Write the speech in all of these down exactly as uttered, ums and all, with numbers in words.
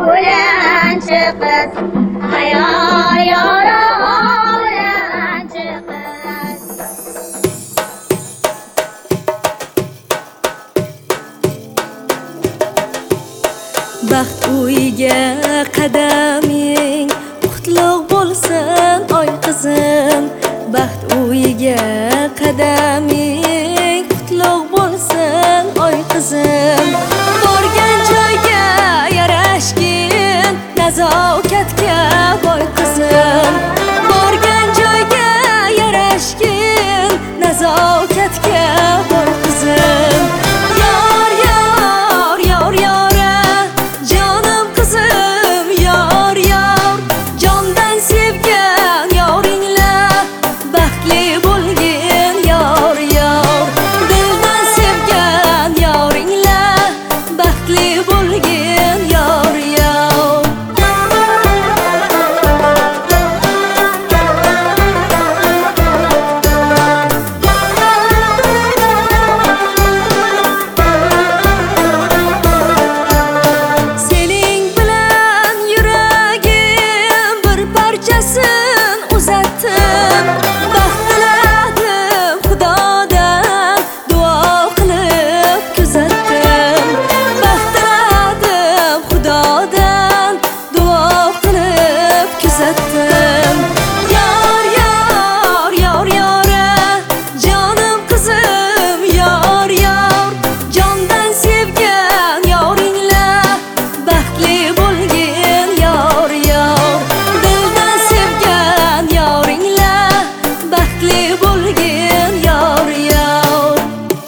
hovlanchi qiz, ayol yori hovlanchi qiz. Baxt uyiga qadaming qutlug' bo'lsin oy qizim. Baxt uyiga qadaming qutlug' bo'lsin oy qizim. Borgan joyga yarashgin nazokatga boy qizim. Borgan joyga yarashgin nazokatga boy qizim. Yor yor yor yora jonim qizim, yor yor jondan sevgan yoringlar baxtli bo'lgin yor yor. Dildan sevgan yoringlar baxtli bo'lgin yor yor. Sening bilan yuragim bir parchasin uzatdim. Baxt tiladim Xudodan duo qilib kuzatdim. Baxt tiladim Xudodan duo qilib kuzatdim. Yor yor yor yora jonim qizim, yor yor jondan sevgan yoringlar baxtli bo'lgin yor yor. Dildan sevgan yoringlar baxtli bo'lgin yor yor.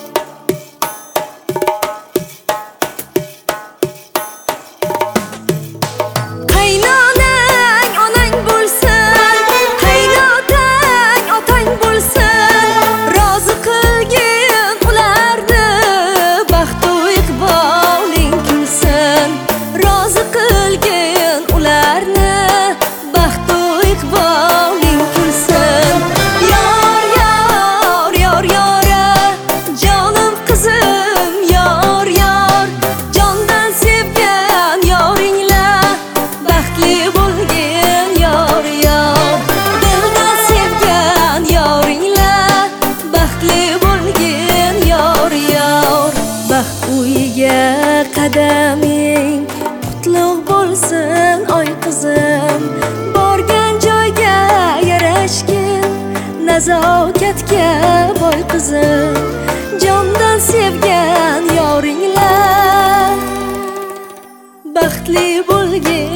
Qaynonang onang bo'lsin, qaynotang otang bo'lsin. Rozi qilgin ularni baxtu iqboling kulsin. Rozi qilgin ularni baxtu iqboling kulsin. Yor yor yor yora jonim qizim, yor yor jondan sevgan yoringlar baxtli bo'lgin yor yor. Dildan sevgan yoringlar baxtli bo'lgin yor yor. Baxt uyiga qadaming qutlug' bo'lsin oy qizim. Borgan joyga yarashgin nazokatga boy qizim. Jondan sevgan yoringlar baxtli bo'lgin